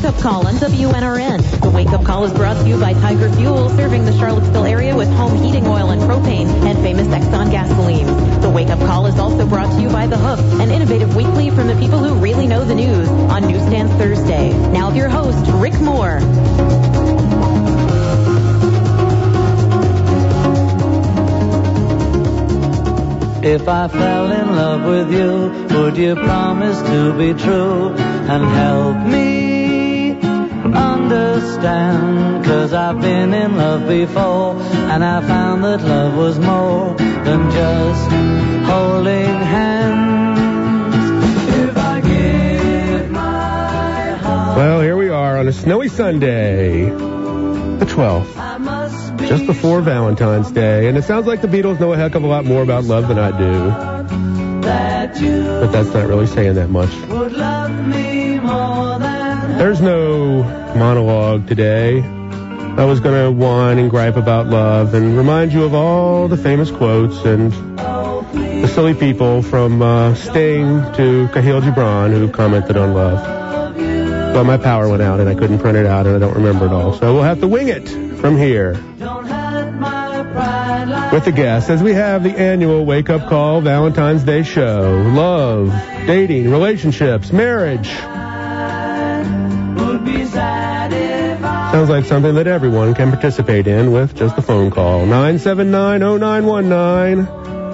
Wake Up Call on WNRN. The Wake Up Call is brought to you by Tiger Fuel, serving the Charlottesville area with home heating oil and propane and famous Exxon gasoline. The Wake Up Call is also brought to you by The Hook, an innovative weekly from the people who really know the news, on Newsstands Thursday. Now with your host, Rick Moore. If I fell in love with you, would you promise to be true and help me understand? 'Cause I've been in love before, and I found that love was more than just holding hands. If I give my heart... Well, here we are on a snowy Sunday, the 12th. Just before Valentine's Day, and it sounds like the Beatles know a heck of a lot more about love than I do. But that's not really saying that much. There's no monologue today. I was going to whine and gripe about love and remind you of all the famous quotes and the silly people from Sting to Kahlil Gibran who commented on love. But my power went out and I couldn't print it out and I don't remember it all. So we'll have to wing it from here with the guests as we have the annual Wake Up Call Valentine's Day show. Love, dating, relationships, marriage. Sounds like something that everyone can participate in with just a phone call. 979-0919.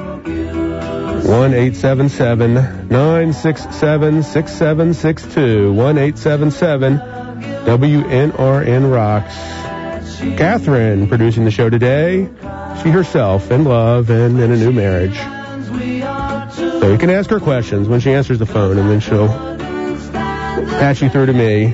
1-877-967-6762. 1-877-WNRN Rocks. Catherine producing the show today. She herself in love and in a new marriage. So you can ask her questions when she answers the phone, and then she'll patch you through to me.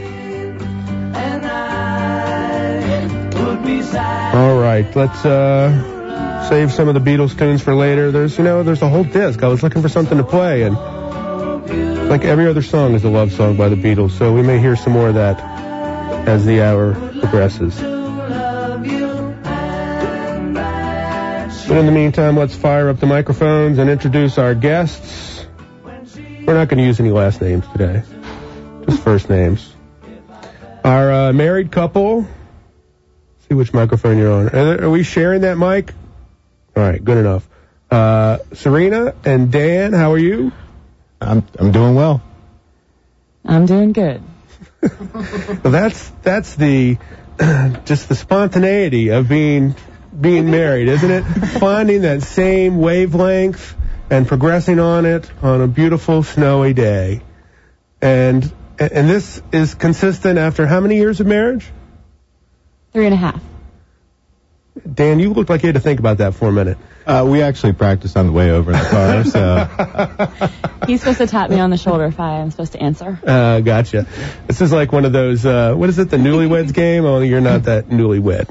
All right, let's save some of the Beatles tunes for later. There's a whole disc. I was looking for something to play, and like every other song is a love song by the Beatles, so we may hear some more of that as the hour progresses. But in the meantime, let's fire up the microphones and introduce our guests. We're not going to use any last names today, just first names. Our married couple. See which microphone you're on. Are we sharing that mic? All right, good enough. Serena and Dan, how are you? I'm doing well. I'm doing good. Well, that's the just the spontaneity of being married, isn't it? Finding that same wavelength and progressing on it on a beautiful snowy day. And this is consistent after how many years of marriage? 3.5. Dan, you looked like you had to think about that for a minute. We actually practiced on the way over in the car, so... He's supposed to tap me on the shoulder if I am supposed to answer. Gotcha. This is like one of those, what is it, the newlyweds game? Only you're not that newlywed.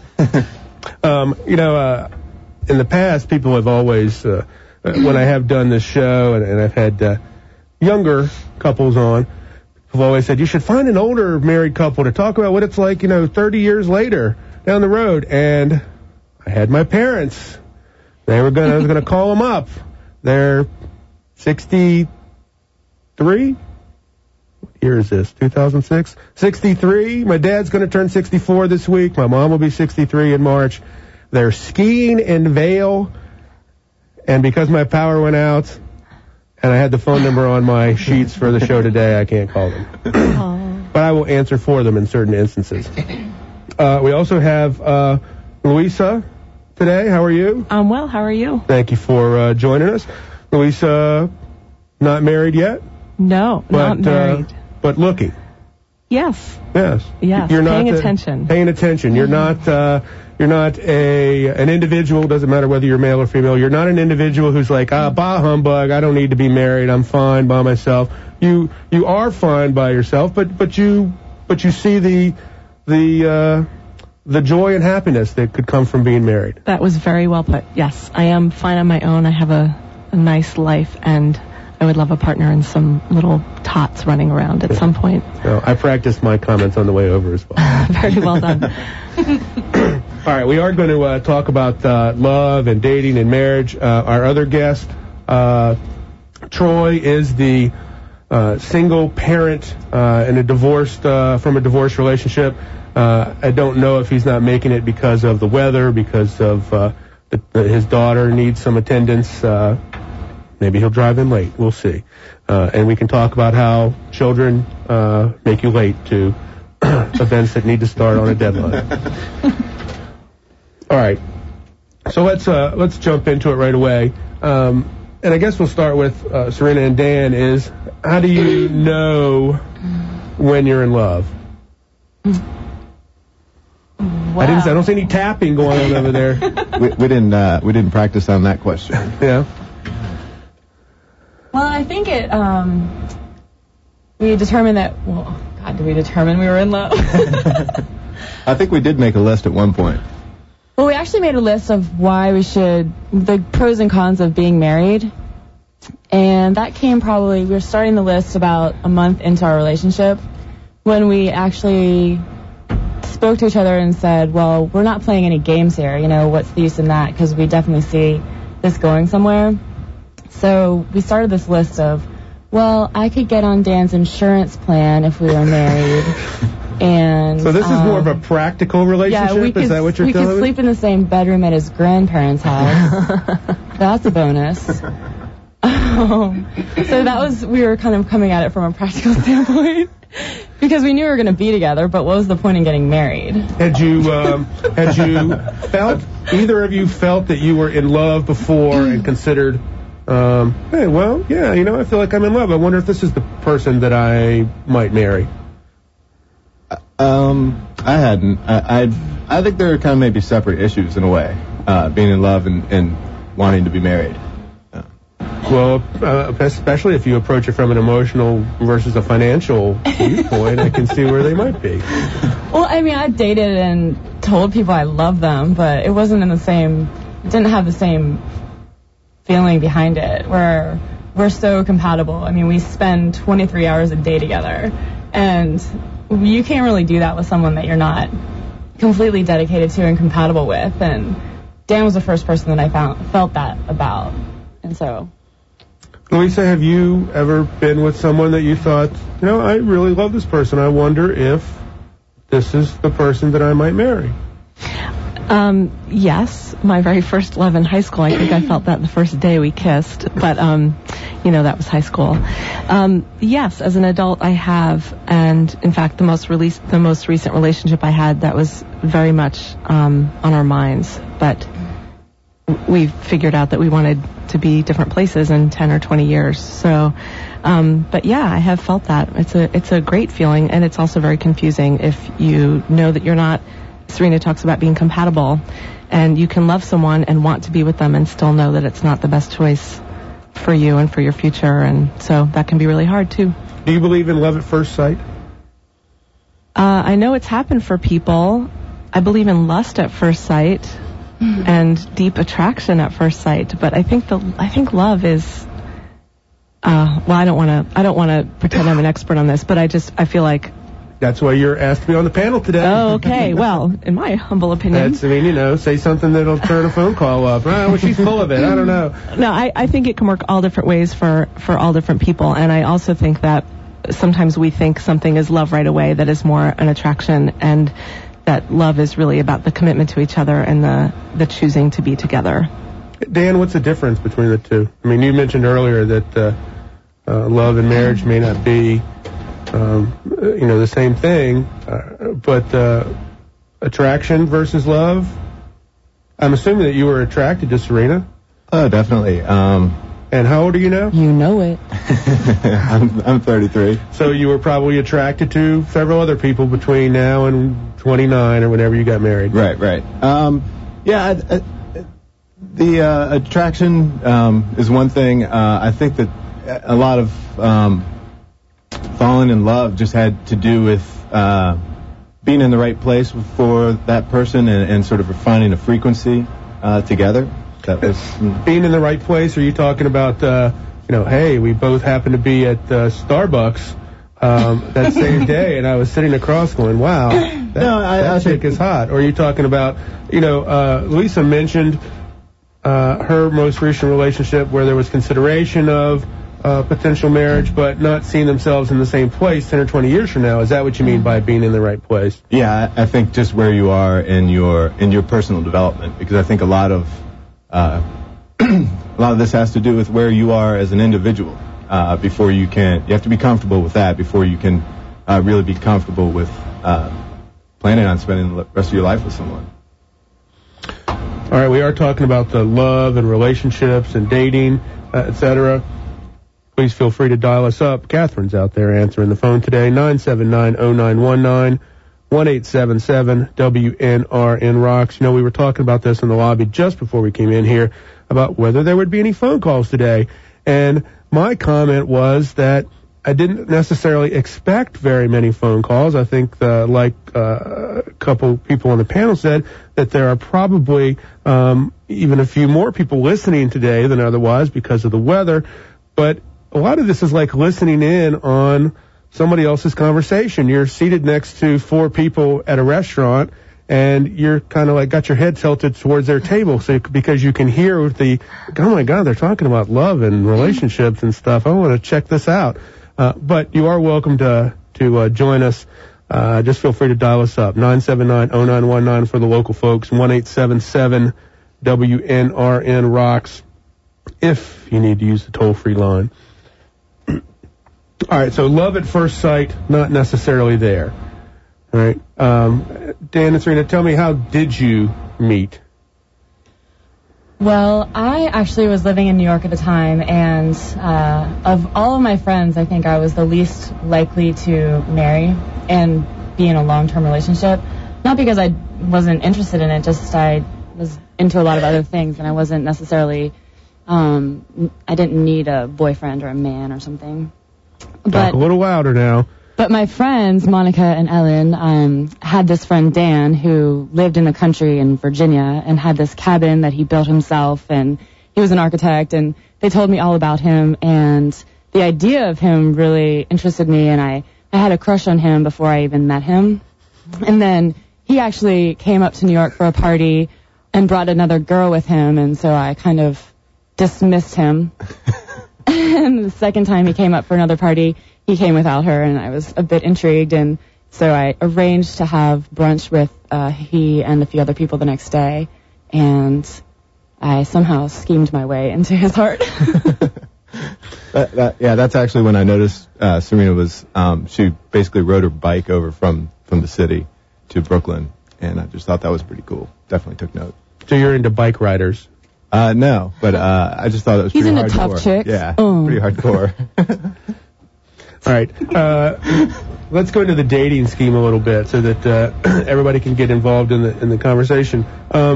In the past, people have always, when I have done this show and I've had younger couples on, people have always said, you should find an older married couple to talk about what it's like, 30 years later down the road. And I had my parents. I was going to call them up. They're 63. What year is this? 2006? 63. My dad's going to turn 64 this week. My mom will be 63 in March. They're skiing in Vail. And because my power went out and I had the phone number on my sheets for the show today, I can't call them. But I will answer for them in certain instances. We also have Louisa today. How are you? I'm well. How are you? Thank you for joining us. Louisa, not married yet? No, not married. But looking. Yes. Yes. Yes. You're paying not attention. Paying attention. You're not an individual. Doesn't matter whether you're male or female. You're not an individual who's like, bah humbug. I don't need to be married. I'm fine by myself. You are fine by yourself, but you see the joy and happiness that could come from being married. That was very well put. Yes, I am fine on my own. I have a nice life, and I would love a partner and some little tots running around at some point. Well, I practiced my comments on the way over as well. Very well done. All right, we are going to talk about love and dating and marriage. Our other guest, Troy, is the single parent and from a divorced relationship. I don't know if he's not making it because of the weather, because of his daughter needs some attendance. Maybe he'll drive in late. We'll see. And we can talk about how children make you late to events that need to start on a deadline. All right. So let's jump into it right away. And I guess we'll start with Serena and Dan. Is how do you know when you're in love? Wow. I don't see any tapping going on over there. we didn't practice on that question. Yeah. Well, I think we determined that. Well, God, did we determine we were in love? I think we did make a list at one point. Well, we actually made a list of the pros and cons of being married. And that came we were starting the list about a month into our relationship when we actually spoke to each other and said, well, we're not playing any games here. What's the use in that? Because we definitely see this going somewhere. So we started this list of, well, I could get on Dan's insurance plan if we were married. And so this is more of a practical relationship? Is that what you're telling me? We could sleep in the same bedroom at his grandparents' house. That's a bonus. So we were kind of coming at it from a practical standpoint. Because we knew we were going to be together, but what was the point in getting married? Had you either of you felt that you were in love before and considered, hey, well, yeah, I feel like I'm in love. I wonder if this is the person that I might marry. I hadn't. I think there are kind of maybe separate issues in a way, being in love and wanting to be married. Well, especially if you approach it from an emotional versus a financial viewpoint, I can see where they might be. Well, I mean, I dated and told people I love them, but it wasn't didn't have the same feeling behind it, where we're so compatible. I mean, we spend 23 hours a day together, and you can't really do that with someone that you're not completely dedicated to and compatible with. And Dan was the first person that I felt that about, and so... Louisa, have you ever been with someone that you thought, I really love this person. I wonder if this is the person that I might marry? Yes. My very first love in high school, I think I felt that the first day we kissed. But, that was high school. Yes, as an adult I have. And, in fact, the most recent relationship I had, that was very much on our minds. But we figured out that we wanted to be different places in 10 or 20 years. So, but yeah, I have felt that. It's a great feeling, and it's also very confusing if you know that you're not. Serena talks about being compatible, and you can love someone and want to be with them and still know that it's not the best choice for you and for your future, and so that can be really hard too. Do you believe in love at first sight? I know it's happened for people. I believe in lust at first sight. And deep attraction at first sight, but I think love is. Well, I don't want to pretend I'm an expert on this, but I feel like. That's why you're asked to be on the panel today. Oh, okay. Well, in my humble opinion. Say something that'll turn a phone call up. Well, she's full of it. I don't know. No, I think it can work all different ways for all different people, and I also think that sometimes we think something is love right away that is more an attraction, and that love is really about the commitment to each other and the choosing to be together. Dan, what's the difference between the two? I mean, you mentioned earlier that love and marriage may not be, the same thing, but attraction versus love. I'm assuming that you were attracted to Serena. Oh, definitely. And how old are you now? You know it. I'm 33. So you were probably attracted to several other people between now and 29 or whenever you got married. Right. The attraction is one thing. I think that a lot of falling in love just had to do with being in the right place for that person and sort of finding a frequency together. That was being in the right place. Are you talking about, hey, we both happened to be at Starbucks that same day, and I was sitting across going, wow, that chick is hot. Or are you talking about, Louisa mentioned her most recent relationship where there was consideration of potential marriage, but not seeing themselves in the same place 10 or 20 years from now. Is that what you mean by being in the right place? Yeah, I think just where you are in your personal development, because I think a lot of this has to do with where you are as an individual. Before you have to be comfortable with that before you can really be comfortable with planning on spending the rest of your life with someone. All right, we are talking about the love and relationships and dating, etc. Please feel free to dial us up. Catherine's out there answering the phone today, 979-0919, 1-877-WNRN-ROCKS. You know, we were talking about this in the lobby just before we came in here about whether there would be any phone calls today. And my comment was that I didn't necessarily expect very many phone calls. I think, like a couple people on the panel said, that there are probably even a few more people listening today than otherwise because of the weather. But a lot of this is like listening in on somebody else's conversation. You're seated next to four people at a restaurant, and you're kind of like got your head tilted towards their table, because you can hear oh my God, they're talking about love and relationships and stuff. I want to check this out. But you are welcome to join us. Just feel free to dial us up, 979-0919 for the local folks, 1-877-WNRN-ROCKS if you need to use the toll-free line. All right, so love at first sight, not necessarily there. All right. Dan and Serena, tell me, how did you meet? Well, I actually was living in New York at the time, and of all of my friends, I think I was the least likely to marry and be in a long-term relationship. Not because I wasn't interested in it, just I was into a lot of other things, and I wasn't necessarily, I didn't need a boyfriend or a man or something. Talk a little louder now. But my friends, Monica and Ellen, had this friend, Dan, who lived in the country in Virginia and had this cabin that he built himself, and he was an architect, and they told me all about him, and the idea of him really interested me, and I had a crush on him before I even met him. And then he actually came up to New York for a party and brought another girl with him, and so I kind of dismissed him. And the second time he came up for another party, he came without her, and I was a bit intrigued, and so I arranged to have brunch with he and a few other people the next day, and I somehow schemed my way into his heart. That's actually when I noticed Serena was, she basically rode her bike over from the city to Brooklyn, and I just thought that was pretty cool. Definitely took note. So you're into bike riders? No, but I just thought it was pretty hardcore. He's into tough chicks? Yeah, pretty hardcore. All right, let's go into the dating scheme a little bit so that everybody can get involved in the conversation.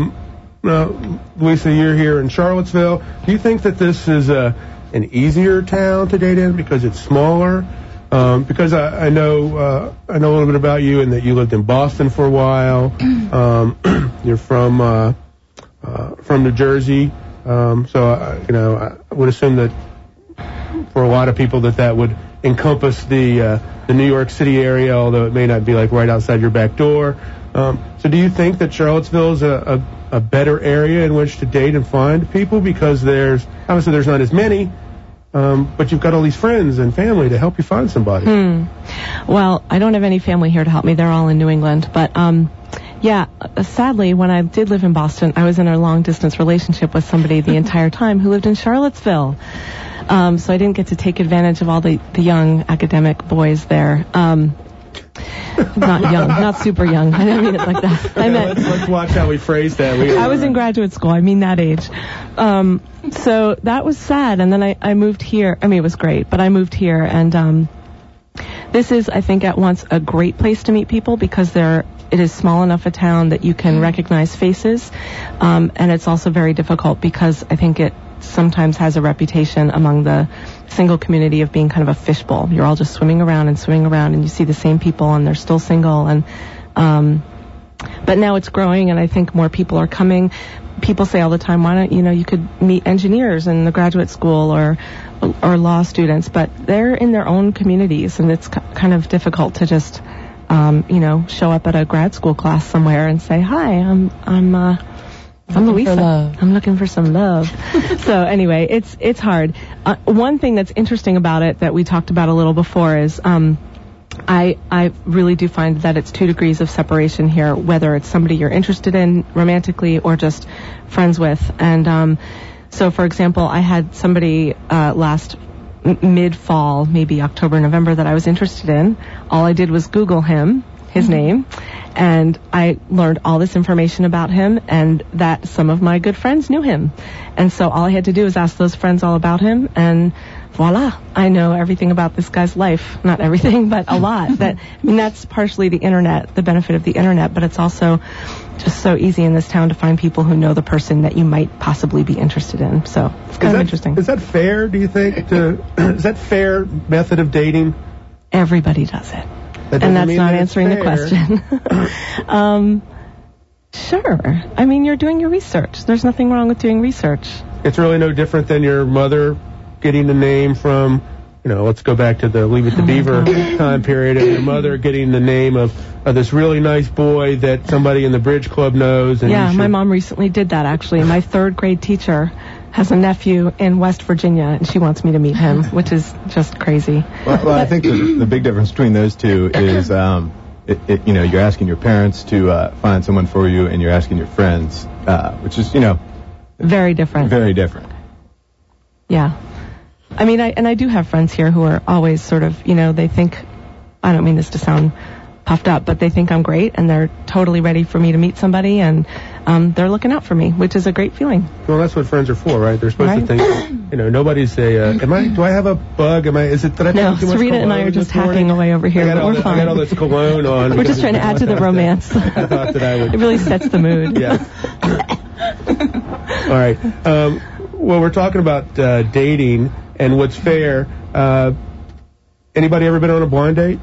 Lisa, you're here in Charlottesville. Do you think that this is an easier town to date in because it's smaller? Because I know a little bit about you, and that you lived in Boston for a while. You're from New Jersey, so I would assume that for a lot of people that would encompass the New York City area, although it may not be like right outside your back door. So do you think that Charlottesville is a better area in which to date and find people? Because there's not as many, but you've got all these friends and family to help you find somebody. Well, I don't have any family here to help me. They're all in New England. But sadly, when I did live in Boston, I was in a long-distance relationship with somebody the entire time who lived in Charlottesville. So I didn't get to take advantage of all the young academic boys there. Not young, not super young. I didn't mean it like that. Let's watch how we phrase that. I was in graduate school. I mean that age. So that was sad. And then I moved here. I mean, it was great, but I moved here. And this is, I think, at once a great place to meet people because it is small enough a town that you can recognize faces. And it's also very difficult because I think it sometimes has a reputation among the single community of being kind of a fishbowl. You're all just swimming around, and you see the same people, and they're still single. And but now it's growing, and I think more people are coming. People say all the time, why don't you could meet engineers in the graduate school or law students, but they're in their own communities, and it's kind of difficult to just show up at a grad school class somewhere and say, hi, I'm From Looking for Louisa. love. I'm looking for some love. So anyway, it's hard. One thing that's interesting about it that we talked about a little before is I really do find that it's 2 degrees of separation here, whether it's somebody you're interested in romantically or just friends with. And so, for example, I had somebody last mid-fall, maybe October, November, that I was interested in. All I did was Google him, his name, and I learned all this information about him and that some of my good friends knew him. And so all I had to do was ask those friends all about him, and voila, I know everything about this guy's life. Not everything, but a lot. That's partially the internet, the benefit of the internet, but it's also just so easy in this town to find people who know the person that you might possibly be interested in. So it's kind of interesting. Is that fair, do you think? Is that fair method of dating? Everybody does it. And that's not answering the question. Sure. I mean, you're doing your research. There's nothing wrong with doing research. It's really no different than your mother getting the name from, let's go back to the Leave It to Beaver time period, and your mother getting the name of this really nice boy that somebody in the bridge club knows. And yeah, my mom recently did that, actually. My 3rd grade teacher has a nephew in West Virginia, and she wants me to meet him, which is just crazy. Well, I think the big difference between those two is, you're asking your parents to find someone for you, and you're asking your friends, which is, very different. Very different. Yeah. I mean, I do have friends here who are always sort of, they think, I don't mean this to sound puffed up, but they think I'm great, and they're totally ready for me to meet somebody, and they're looking out for me, which is a great feeling. Well, that's what friends are for, right? They're supposed to think, nobody's do I have a bug? Is it that I No, put too much Sarita and I are just hacking away over here, but we're fine. I got all this cologne on. We're just trying to add to the romance. I thought that I would. It really sets the mood. Yeah. All right. Well, we're talking about dating and what's fair. Anybody ever been on a blind date?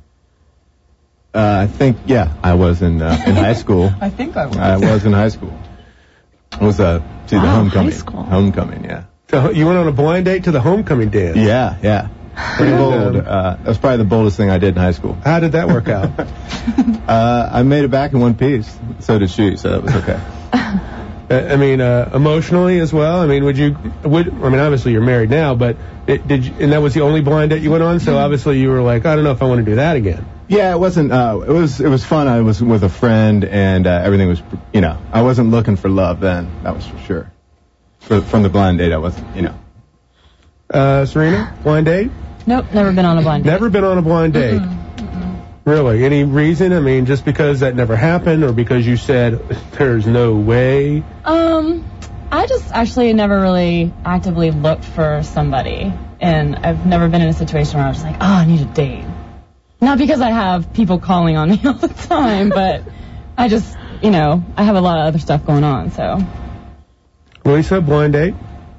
I think, I was in high school. I think I was. I was in high school. It was to the homecoming. High school. Homecoming, yeah. So you went on a blind date to the homecoming dance? Yeah. Pretty bold. That was probably the boldest thing I did in high school. How did that work out? I made it back in one piece. So did she, so that was okay. Emotionally as well. Obviously you're married now, but and that was the only blind date you went on. So obviously you were like, I don't know if I want to do that again. Yeah, it wasn't. It was fun. I was with a friend, and everything was. I wasn't looking for love then. That was for sure. From the blind date, I wasn't. Serena, blind date? Nope, never been on a blind date. Never been on a blind date. Really? Any reason? Just because that never happened, or because you said there's no way? I just actually never really actively looked for somebody, and I've never been in a situation where I was just like, I need a date. Not because I have people calling on me all the time, but I just, I have a lot of other stuff going on, so. Lisa, blind date?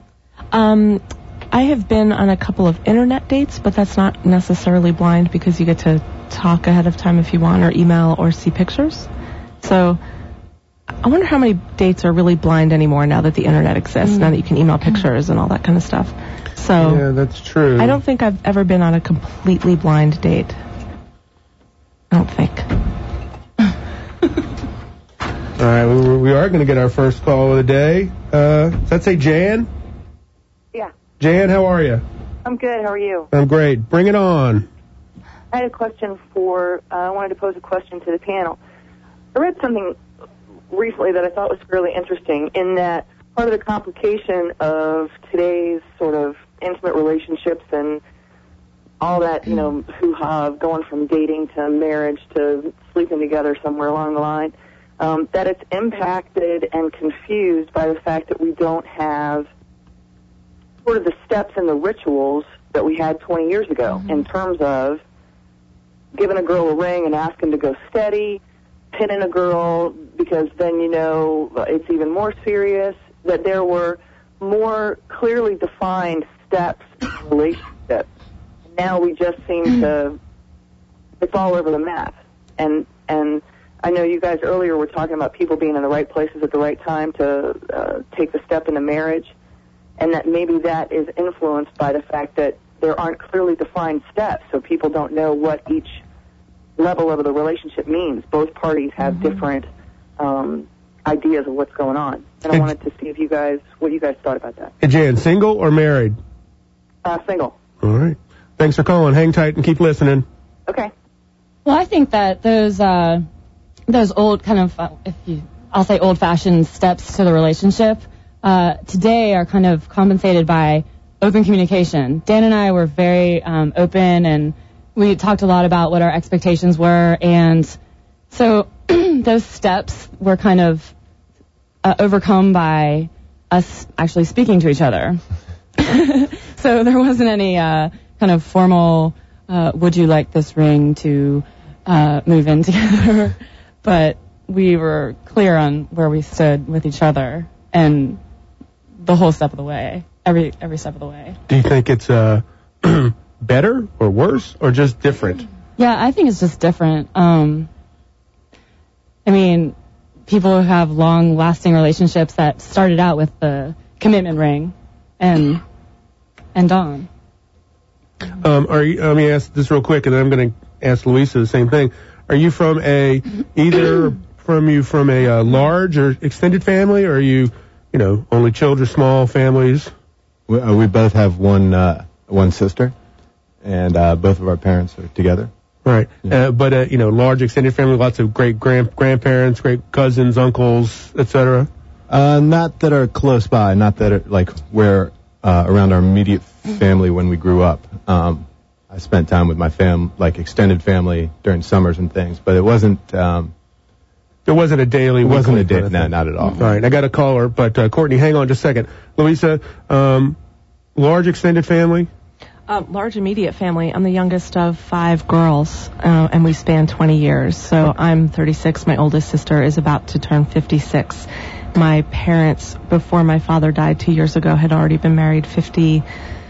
I have been on a couple of internet dates, but that's not necessarily blind because you get to talk ahead of time if you want, or email, or see pictures. So I wonder how many dates are really blind anymore now that the internet exists, now that you can email pictures and all that kind of stuff. So yeah, that's true. I don't think I've ever been on a completely blind date. I don't think. All right, we are going to get our first call of the day. Does that say Jan? Yeah. Jan, how are you? I'm good. How are you? I'm great. Bring it on. I had a question I wanted to pose a question to the panel. I read something recently that I thought was fairly interesting, in that part of the complication of today's sort of intimate relationships and all that, hoo-ha, going from dating to marriage to sleeping together somewhere along the line, that it's impacted and confused by the fact that we don't have sort of the steps and the rituals that we had 20 years ago, in terms of giving a girl a ring and asking to go steady, pinning a girl because then it's even more serious, that there were more clearly defined steps in a relationship. Now we just seem to, it's all over the map. And I know you guys earlier were talking about people being in the right places at the right time to take the step into marriage, and that maybe that is influenced by the fact that there aren't clearly defined steps, so people don't know what each level of the relationship means. Both parties have different ideas of what's going on. And I wanted to see what you guys thought about that. Hey, Jan, single or married? Single. All right. Thanks for calling. Hang tight and keep listening. Okay. Well, I think that those old kind of, I'll say old-fashioned steps to the relationship today are kind of compensated by open communication. Dan and I were very open, and we talked a lot about what our expectations were, and so those steps were kind of overcome by us actually speaking to each other. So there wasn't any kind of formal, would you like this ring to move in together? But we were clear on where we stood with each other, and the whole step of the way, every step of the way. Do you think it's better or worse or just different? Yeah, I think it's just different. I mean, people who have long-lasting relationships that started out with the commitment ring and on. Let me ask this real quick, and then I'm going to ask Louisa the same thing. Are you from a large or extended family, or are you only children, small families? We both have one sister, and both of our parents are together. Right. Yeah. But large extended family, lots of great grandparents, great cousins, uncles, etc. Not that are close by, not that are like we're around our immediate family when we grew up. I spent time with my extended family during summers and things, but it wasn't. It wasn't a daily. It wasn't a day. No, not at all. All right, I got a caller, but Courtney, hang on just a second. Louisa, large extended family. Large immediate family. I'm the youngest of 5 girls, and we span 20 years. So I'm 36. My oldest sister is about to turn 56. My parents, before my father died 2 years ago, had already been married 58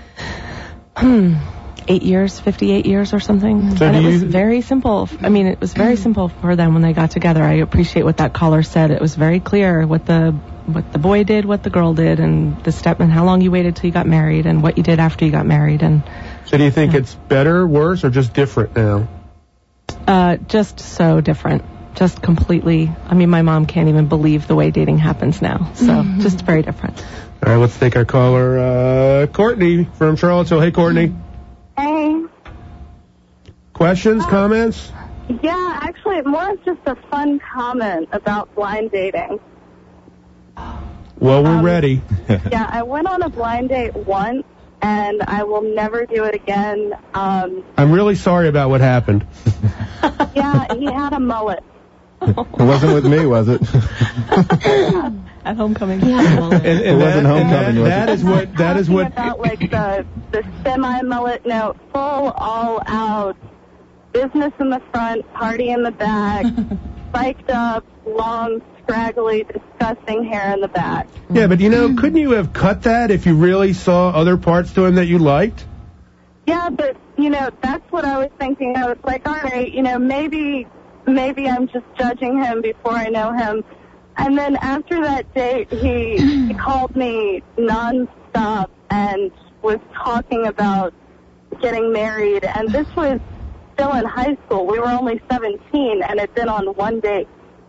years or something. So and it was very simple. I mean, it was very simple for them when they got together. I appreciate what that caller said. It was very clear what the boy did, what the girl did, and the step, and how long you waited till you got married, and what you did after you got married. And so do you think it's better, worse, or just different now? Just so different. Just completely. I mean, my mom can't even believe the way dating happens now. So just very different. All right, let's take our caller, Courtney from Charlottesville. Hey, Courtney. Hey. Questions, comments? Yeah, actually, more of just a fun comment about blind dating. Well, we're ready. Yeah, I went on a blind date once, and I will never do it again. I'm really sorry about what happened. Yeah, he had a mullet. It wasn't with me, was it? At homecoming, he had a mullet. It wasn't homecoming. That is what. About like the semi mullet, no, full all out, business in the front, party in the back, spiked up, long, scraggly, disgusting hair in the back. Yeah, but couldn't you have cut that if you really saw other parts to him that you liked? Yeah, but that's what I was thinking. I was like, all right, maybe I'm just judging him before I know him. And then after that date, he called me nonstop and was talking about getting married. And this was still in high school. We were only 17 and had been on one date.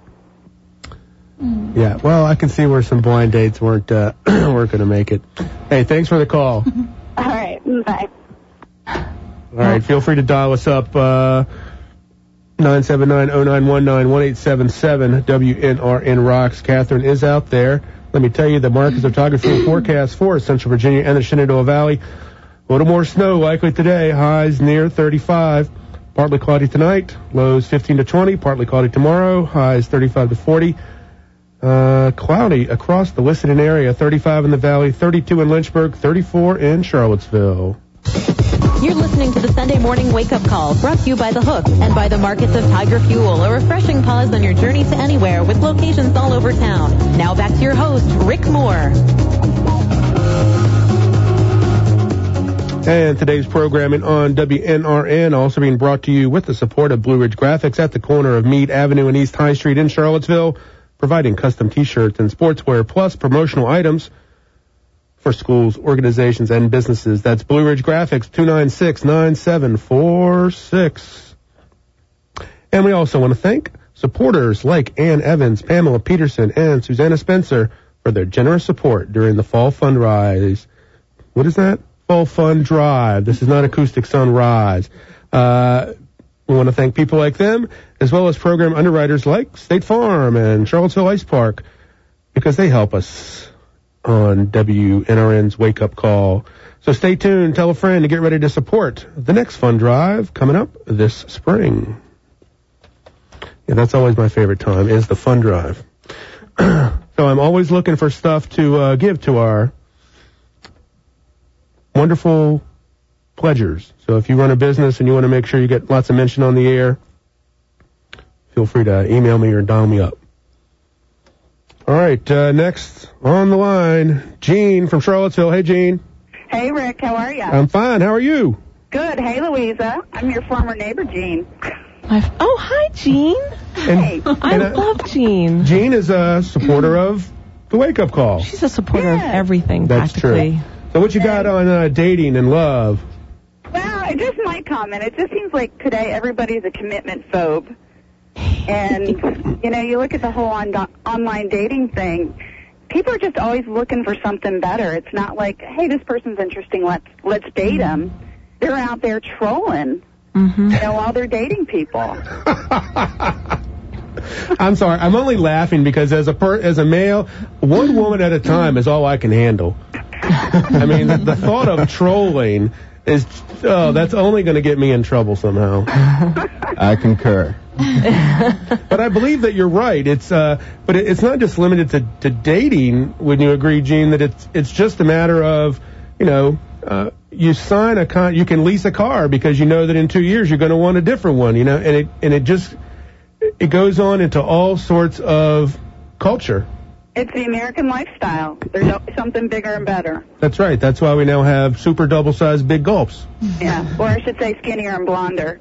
Yeah, well, I can see where some blind dates weren't going to make it. Hey, thanks for the call. All right, bye. All right, feel free to dial us up, 979-0919, 1-877-WNRN Rocks. Catherine is out there. Let me tell you the Marcus Photography forecast for Central Virginia and the Shenandoah Valley. A little more snow likely today, highs near 35. Partly cloudy tonight, lows 15 to 20. Partly cloudy tomorrow, highs 35 to 40. Cloudy across the Lissidan area, 35 in the valley, 32 in Lynchburg, 34 in Charlottesville. You're listening to the Sunday Morning Wake Up Call, brought to you by The Hook and by the markets of Tiger Fuel, a refreshing pause on your journey to anywhere with locations all over town. Now back to your host, Rick Moore. And today's programming on WNRN also being brought to you with the support of Blue Ridge Graphics at the corner of Meade Avenue and East High Street in Charlottesville, providing custom T-shirts and sportswear plus promotional items for schools, organizations, and businesses. That's Blue Ridge Graphics, 296-9746. And we also want to thank supporters like Ann Evans, Pamela Peterson, and Susanna Spencer for their generous support during the Fall Fund Rise. What is that? Fall Fund Drive. This is not Acoustic Sunrise. We want to thank people like them, as well as program underwriters like State Farm and Charlottesville Ice Park, because they help us on WNRN's Wake Up Call. So stay tuned, tell a friend to get ready to support the next fund drive coming up this spring. Yeah, that's always my favorite time, is the fund drive. So I'm always looking for stuff to give to our wonderful pledgers. So if you run a business and you want to make sure you get lots of mention on the air, feel free to email me or dial me up. All right, next on the line, Jean from Charlottesville. Hey, Jean. Hey, Rick. How are you? I'm fine. How are you? Good. Hey, Louisa. I'm your former neighbor, Jean. Oh, hi, Jean. And, I love Jean. Jean is a supporter of the Wake Up Call. She's a supporter of everything, That's practically. true. So what you got on dating and love? Well, I just my comment. It just seems like today everybody's a commitment phobe. And, you look at the whole online dating thing. People are just always looking for something better. It's not like, hey, this person's interesting, let's date them. They're out there trolling, while they're dating people. I'm sorry. I'm only laughing because as a male, one woman at a time is all I can handle. I mean, the thought of trolling is, that's only going to get me in trouble somehow. I concur. But I believe that you're right. But it's not just limited to dating. Wouldn't you agree, Gene, that it's just a matter of, you sign you can lease a car because you know that in 2 years you're going to want a different one, and it goes on into all sorts of culture. It's the American lifestyle. There's something bigger and better. That's right. That's why we now have super double-sized big gulps. Yeah, or I should say skinnier and blonder.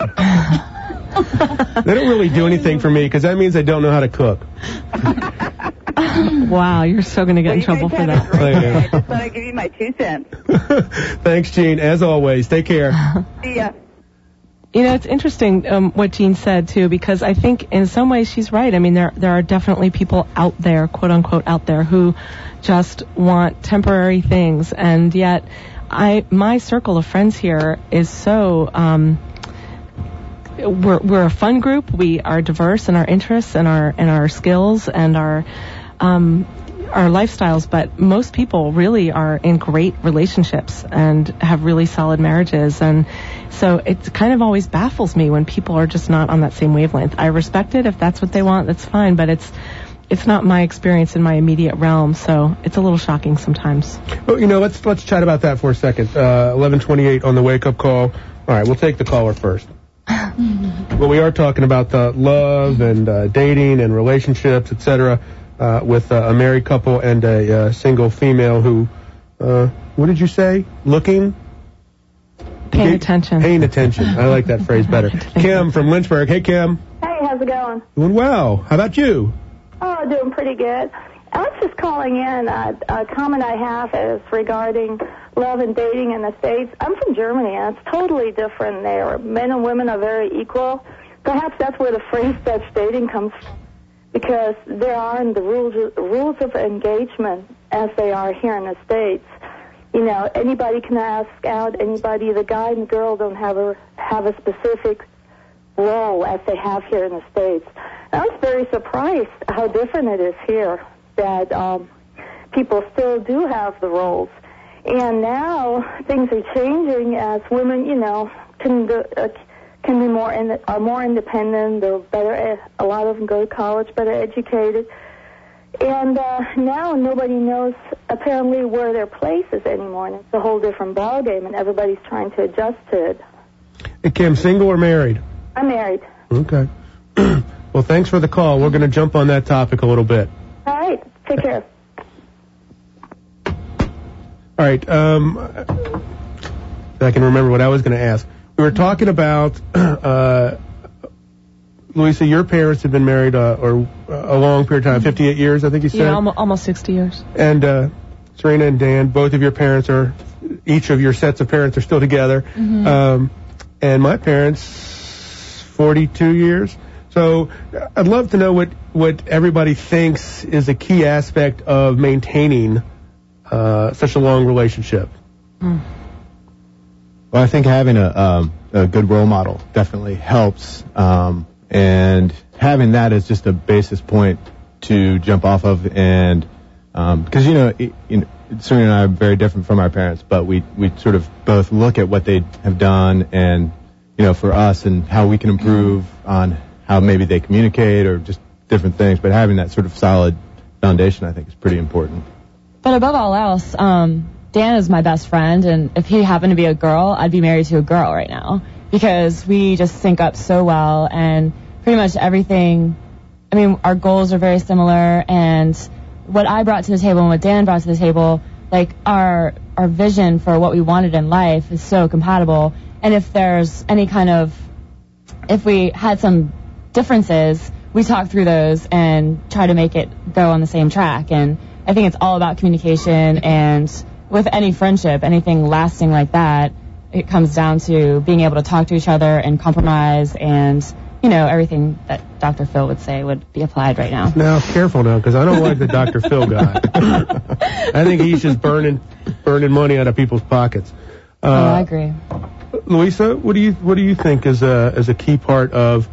They don't really do anything for me because that means I don't know how to cook. Wow, you're so going to get in trouble for that. I just thought I'd give you my 2 cents. Thanks, Gene. As always, take care. See ya. It's interesting what Jean said, too, because I think in some ways she's right. I mean, there are definitely people out there, quote unquote, out there who just want temporary things. And yet my circle of friends here is so, we're a fun group. We are diverse in our interests and our skills and our lifestyles, but most people really are in great relationships and have really solid marriages. And so it kind of always baffles me when people are just not on that same wavelength. I respect it. If that's what they want, that's fine, but it's not my experience in my immediate realm, so it's a little shocking sometimes. Well, let's chat about that for a second. 11:28 on the Wake Up Call. All right, we'll take the caller first. Well, we are talking about love and dating and relationships, etc., with a married couple and a single female who, what did you say? Paying attention. Paying attention. I like that phrase better. Kim from Lynchburg. Hey, Kim. Hey, how's it going? Doing well. How about you? Oh, doing pretty good. I was just calling in. A comment I have is regarding love and dating in the States. I'm from Germany, and it's totally different there. Men and women are very equal. Perhaps that's where the phrase Dutch dating comes from, because there aren't the rules of engagement as they are here in the States. Anybody can ask out anybody. The guy and the girl don't have a specific role as they have here in the States. I was very surprised how different it is here, that people still do have the roles. And now things are changing as women, can be are more independent. They're better. A lot of them go to college, better educated. And now nobody knows apparently where their place is anymore, and it's a whole different ballgame, and everybody's trying to adjust to it. Hey, Kim, single or married? I'm married. Okay. Well, thanks for the call. We're going to jump on that topic a little bit. All right. Take care. All right. I can remember what I was going to ask. We were talking about, Louisa, your parents have been married or a long period of time, 58 years, I think you said? Yeah, almost 60 years. And Serena and Dan, both of your parents each of your sets of parents are still together. Mm-hmm. And my parents, 42 years. So I'd love to know what everybody thinks is a key aspect of maintaining such a long relationship. Well, I think having a good role model definitely helps, and having that as just a basis point to jump off of, and because Serena and I are very different from our parents, but we sort of both look at what they have done, and for us, and how we can improve on how maybe they communicate or just different things. But having that sort of solid foundation, I think, is pretty important. But above all else, Dan is my best friend, and if he happened to be a girl, I'd be married to a girl right now, because we just sync up so well, and pretty much everything, our goals are very similar, and what I brought to the table and what Dan brought to the table, like our vision for what we wanted in life is so compatible. And if there's if we had some differences, we talk through those and try to make it go on the same track. And I think it's all about communication, and with any friendship, anything lasting like that, it comes down to being able to talk to each other and compromise, and everything that Dr. Phil would say would be applied right now. Now, careful now, because I don't like the Dr. Phil guy. I think he's just burning money out of people's pockets. I agree. Louisa, what do you think is a key part of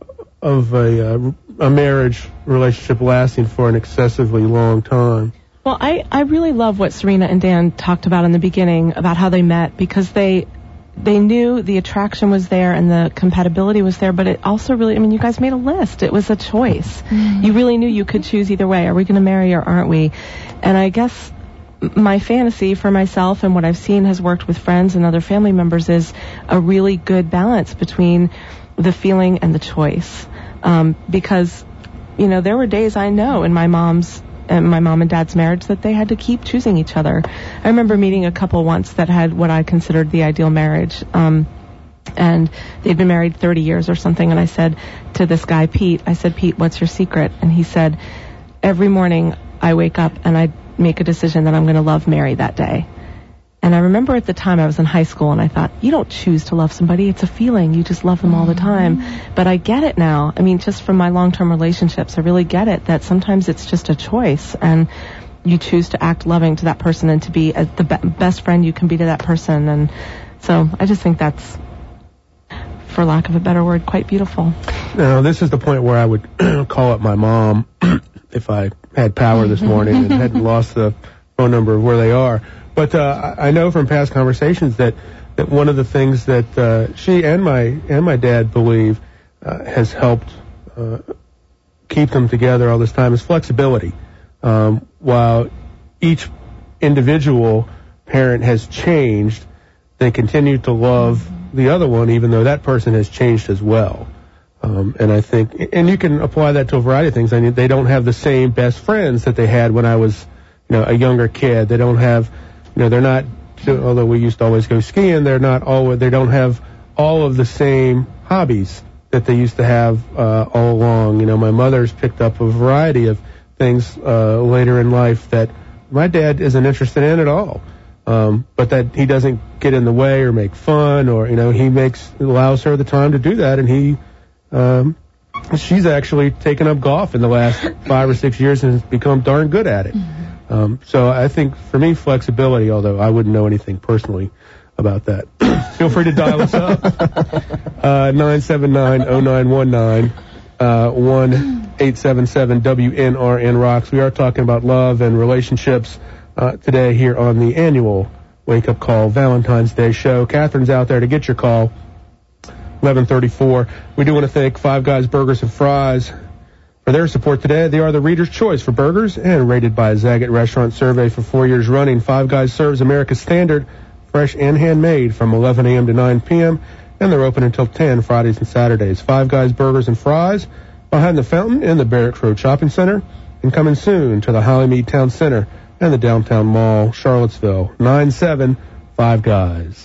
a marriage relationship lasting for an excessively long time? Well, I really love what Serena and Dan talked about in the beginning about how they met, because they knew the attraction was there and the compatibility was there, but it also really, you guys made a list. It was a choice. Mm-hmm. You really knew you could choose either way. Are we going to marry or aren't we? And I guess my fantasy for myself and what I've seen has worked with friends and other family members is a really good balance between the feeling and the choice. Because, there were days I know in my mom and dad's marriage that they had to keep choosing each other. I remember meeting a couple once that had what I considered the ideal marriage. And they'd been married 30 years or something. And I said to this guy, Pete, what's your secret? And he said, every morning I wake up and I make a decision that I'm going to love Mary that day. And I remember at the time I was in high school, and I thought, you don't choose to love somebody. It's a feeling. You just love them all the time. But I get it now. Just from my long-term relationships, I really get it that sometimes it's just a choice, and you choose to act loving to that person and to be the best friend you can be to that person. And so I just think that's, for lack of a better word, quite beautiful. Now, this is the point where I would call up my mom if I had power this morning and hadn't lost the phone number of where they are. But I know from past conversations that one of the things that she and my dad believe has helped keep them together all this time is flexibility. While each individual parent has changed, they continue to love the other one, even though that person has changed as well. And I think, and you can apply that to a variety of things. They don't have the same best friends that they had when I was, a younger kid. They don't have, they're not, although we used to always go skiing, they don't have all of the same hobbies that they used to have all along. My mother's picked up a variety of things later in life that my dad isn't interested in at all. But that he doesn't get in the way or make fun, or he allows her the time to do that, and she's actually taken up golf in the last 5 or 6 years and has become darn good at it. So I think for me, flexibility, although I wouldn't know anything personally about that. Feel free to dial us up. 979-0919, 1-877-WNRN Rocks. We are talking about love and relationships today here on the annual Wake Up Call Valentine's Day show. Catherine's out there to get your call. 11:34. We do want to thank Five Guys Burgers and Fries for their support today. They are the reader's choice for burgers and rated by a Zagat Restaurant Survey for 4 years running. Five Guys serves America's standard, fresh and handmade from 11 a.m. to 9 p.m. and they're open until 10 Fridays and Saturdays. Five Guys Burgers and Fries behind the fountain in the Barracks Road Shopping Center, and coming soon to the Hollymead Town Center and the Downtown Mall, Charlottesville. 975 Guys.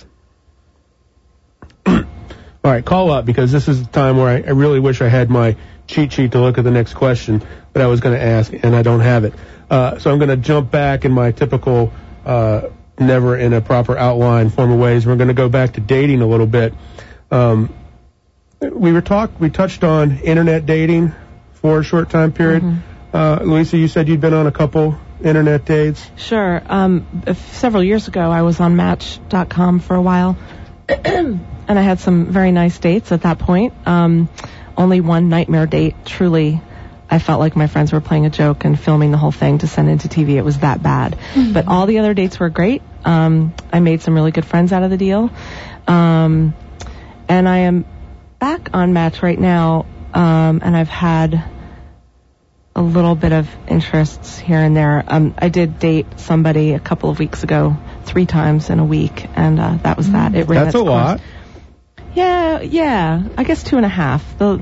All right, call up, because this is the time where I really wish I had my cheat sheet to look at the next question that I was going to ask, and I don't have it. So I'm going to jump back in my typical never in a proper outline form of ways. We're going to go back to dating a little bit. we touched on internet dating for a short time period. Louisa, you said you'd been on a couple internet dates. Sure. Several years ago, I was on Match.com for a while, and I had some very nice dates at that point. Only one nightmare date. Truly, I felt like my friends were playing a joke and filming the whole thing to send into TV. It was that bad. But all the other dates were great. I made some really good friends out of the deal. And I am back on Match right now, and I've had a little bit of interests here and there. I did date somebody a couple of weeks ago, 3 times in a week, and that was that. It ran That's a lot. Yeah. I guess 2.5. No,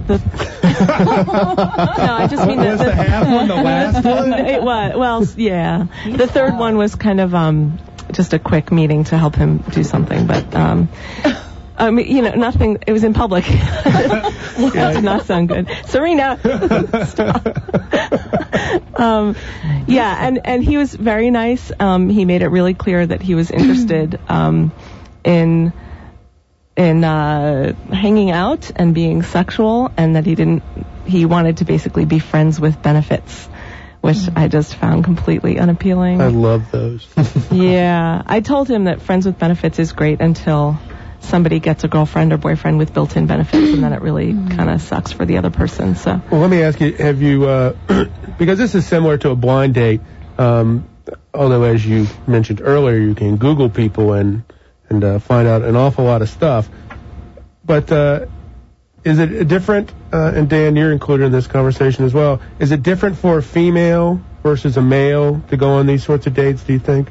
I just mean was the half one the last one? It was. Well, yeah. The third one was kind of just a quick meeting to help him do something, but nothing. It was in public. That did not sound good. Serena, stop. And he was very nice. He made it really clear that he was interested in hanging out and being sexual, and that he wanted to basically be friends with benefits, which I just found completely unappealing. I love those. Yeah. I told him that friends with benefits is great until somebody gets a girlfriend or boyfriend with built-in benefits, and then it really kind of sucks for the other person. So. Well, let me ask you, have you, because this is similar to a blind date, although as you mentioned earlier, you can Google people and find out an awful lot of stuff. But is it different, and Dan, you're included in this conversation as well, is it different for a female versus a male to go on these sorts of dates, do you think?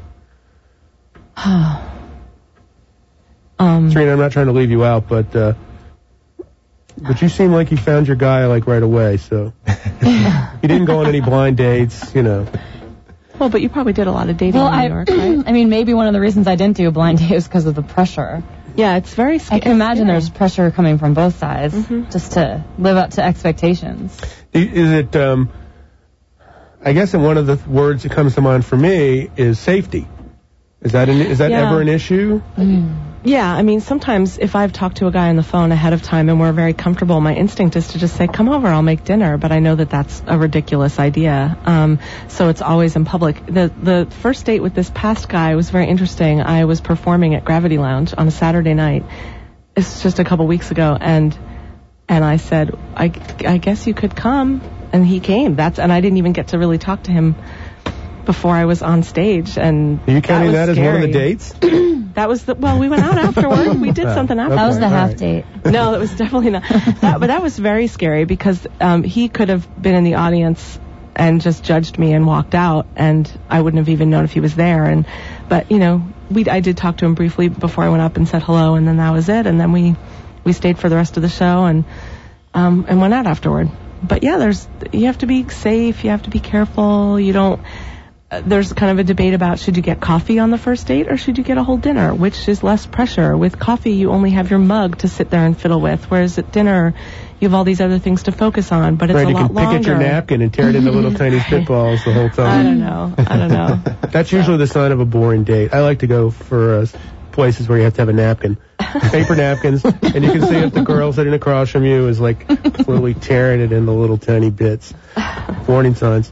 Serena, I'm not trying to leave you out, but you seem like you found your guy like right away, so you didn't go on any blind dates, Well, but you probably did a lot of dating in New York, right? I mean, maybe one of the reasons I didn't do a blind date was because of the pressure. Yeah, it's very scary. I can imagine there's pressure coming from both sides just to live up to expectations. Is it, I guess one of the words that comes to mind for me is safety. Is that ever an issue? Yeah, I mean, sometimes if I've talked to a guy on the phone ahead of time and we're very comfortable, my instinct is to just say, come over, I'll make dinner. But I know that that's a ridiculous idea. So it's always in public. The first date with this past guy was very interesting. I was performing at Gravity Lounge on a Saturday night. It's just a couple weeks ago. And I said, I guess you could come. And he came. And I didn't even get to really talk to him before I was on stage. And are you counting that as one of the dates? That was we went out afterward. We did something after. That was the half date. No, that was definitely not. But that was very scary because he could have been in the audience and just judged me and walked out, and I wouldn't have even known if he was there. But I did talk to him briefly before I went up and said hello, and then that was it. And then we stayed for the rest of the show and went out afterward. But yeah, you have to be safe. You have to be careful. There's kind of a debate about should you get coffee on the first date or should you get a whole dinner, which is less pressure. With coffee, you only have your mug to sit there and fiddle with, whereas at dinner, you have all these other things to focus on, but it's a lot longer. Right, you can pick at your napkin and tear it into little tiny spitballs the whole time. I don't know. That's usually the sign of a boring date. I like to go for places where you have to have a napkin. Paper napkins, and you can see if the girl sitting across from you is like slowly tearing it into little tiny bits. Warning signs.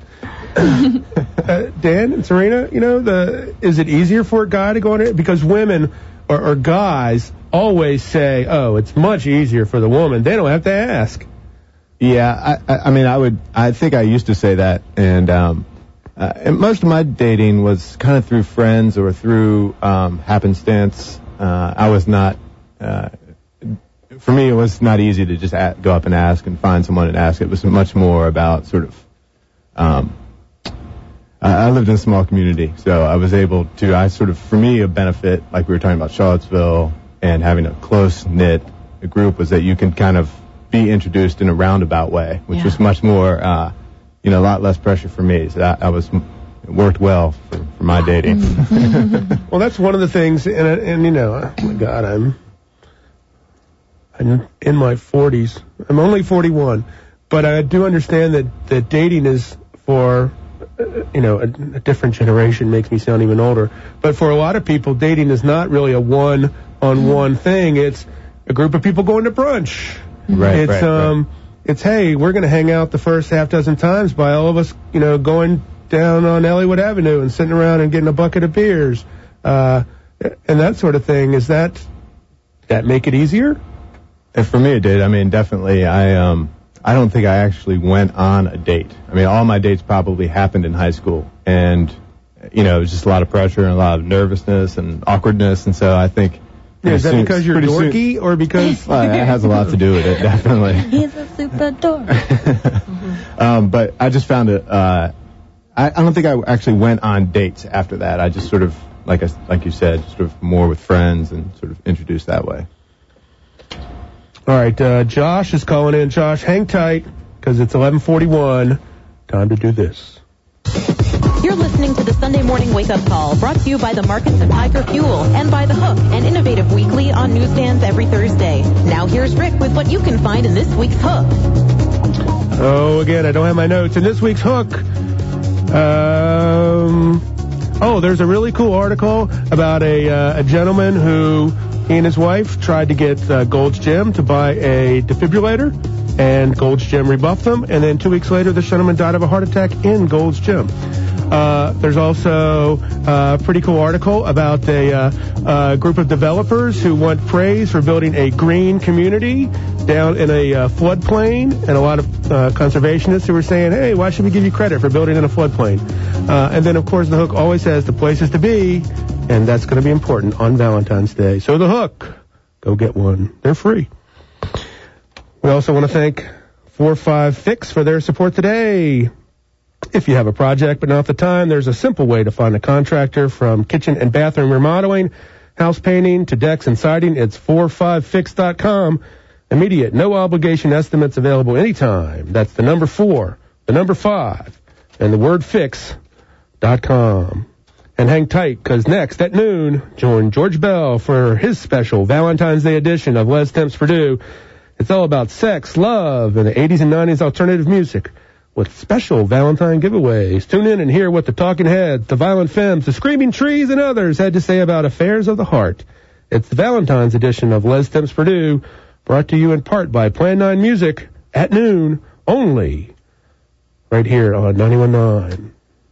Dan and Serena, is it easier for a guy to go on it? Because women or guys always say, oh, it's much easier for the woman. They don't have to ask. Yeah, I think I used to say that, and most of my dating was kind of through friends or through happenstance. I was not, for me, it was not easy to just go up and ask and find someone and ask. It was much more about sort of, I lived in a small community, so I was able to, for me, a benefit, like we were talking about Charlottesville and having a close-knit group, was that you can kind of be introduced in a roundabout way, which was much more, a lot less pressure for me. So it worked well for my dating. Well, that's one of the things, and oh my God, I'm in my 40s. I'm only 41, but I do understand that dating is for, a different generation. Makes me sound even older. But for a lot of people, dating is not really a one-on-one thing. It's a group of people going to brunch Right, right. It's, hey, we're going to hang out the first half dozen times by all of us, going down on Elliowood Avenue and sitting around and getting a bucket of beers, and that sort of thing. Is that make it easier? And for me, it did. I mean, definitely. I don't think I actually went on a date. I mean, all my dates probably happened in high school, and it was just a lot of pressure and a lot of nervousness and awkwardness, and so I think. Yeah, is that because you're dorky or because... Well, it has a lot to do with it, definitely. He's a super dork. But I just found it... I don't think I actually went on dates after that. I just sort of, like you said, sort of more with friends and sort of introduced that way. All right, Josh is calling in. Josh, hang tight, because it's 11:41. Time to do this. You're listening to the Sunday Morning Wake Up Call, brought to you by the Markets of Tiger Fuel and by The Hook, an innovative weekly on newsstands every Thursday. Now here's Rick with what you can find in this week's Hook. Oh, again, I don't have my notes. In this week's Hook, there's a really cool article about a gentleman who, he and his wife tried to get Gold's Gym to buy a defibrillator, and Gold's Gym rebuffed them, and then 2 weeks later, the gentleman died of a heart attack in Gold's Gym. There's also a pretty cool article about a group of developers who want praise for building a green community down in a floodplain, and a lot of conservationists who were saying, hey, why should we give you credit for building in a floodplain? And then, of course, The Hook always has the places to be, and that's going to be important on Valentine's Day. So The Hook, go get one. They're free. We also want to thank 4-5 Fix for their support today. If you have a project but not the time, there's a simple way to find a contractor. From kitchen and bathroom remodeling, house painting, to decks and siding. It's 45fix.com. Immediate, no obligation estimates available anytime. That's the number 4, the number 5, and the word fix.com. And hang tight, because next at noon, join George Bell for his special Valentine's Day edition of Les Temps Purdue. It's all about sex, love, and the 80s and 90s alternative music, with special Valentine giveaways. Tune in and hear what the Talking Heads, the Violent Femmes, the Screaming Trees, and others had to say about affairs of the heart. It's the Valentine's edition of Les Temps Purdue, brought to you in part by Plan 9 Music at noon only, right here on 91.9.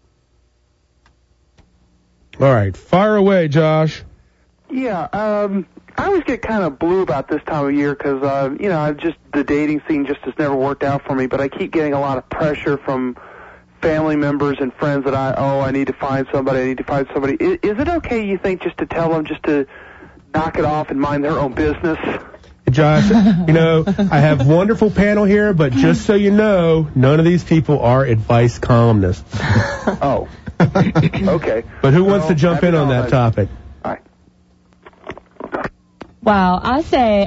All right, fire away, Josh. Yeah, I always get kind of blue about this time of year because, the dating scene just has never worked out for me, but I keep getting a lot of pressure from family members and friends that I need to find somebody. Is it okay, you think, just to tell them just to knock it off and mind their own business? Josh, I have wonderful panel here, but just so you know, none of these people are advice columnists. Oh. Okay. But who wants to jump in on that topic? All right. Wow, I say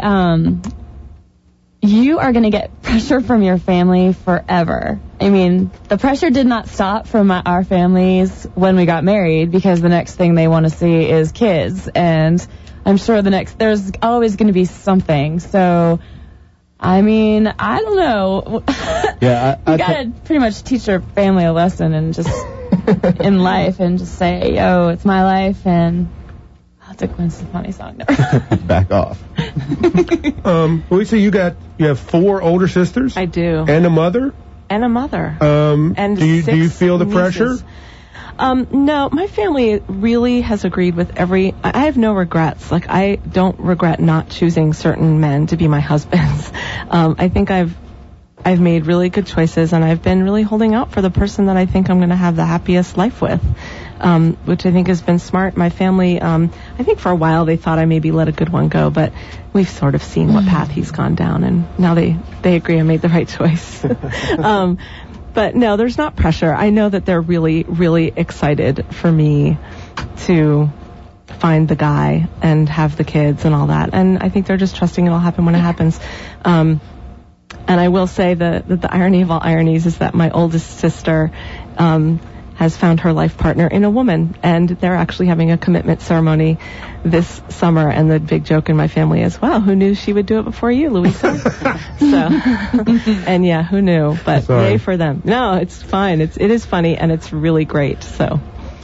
you are going to get pressure from your family forever. I mean, the pressure did not stop from our families when we got married, because the next thing they want to see is kids. And I'm sure there's always going to be something. So, I mean, I don't know. Yeah, you got to pretty much teach your family a lesson and just in life and just say, yo, it's my life, and that's a Gwen Stefani song. Back off. Lisa, you have 4 older sisters? I do. And a mother? And a mother. And do you feel the pressure? No, my family really has agreed with I have no regrets. Like, I don't regret not choosing certain men to be my husbands. I think I've made really good choices, and I've been really holding out for the person that I think I'm going to have the happiest life with, which I think has been smart. My family, I think for a while they thought I maybe let a good one go, but we've sort of seen what path he's gone down, and now they agree I made the right choice. But no, there's not pressure. I know that they're really, really excited for me to find the guy and have the kids and all that, and I think they're just trusting it'll happen when it happens. And I will say that the irony of all ironies is that my oldest sister has found her life partner in a woman, and they're actually having a commitment ceremony this summer, and the big joke in my family is, wow, who knew she would do it before you, Louisa? And yeah, who knew? But yay for them. No, it's fine. It is funny, and it's really great. So,